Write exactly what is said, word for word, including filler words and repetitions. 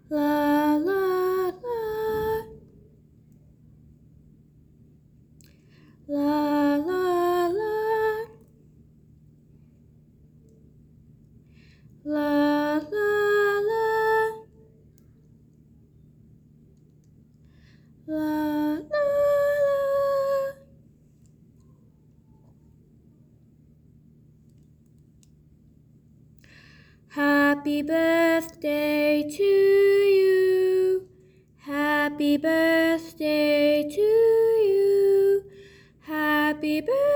La la la. La la la. La la la. La la la. Happy birthday to you. Happy birthday to you. Happy birthday.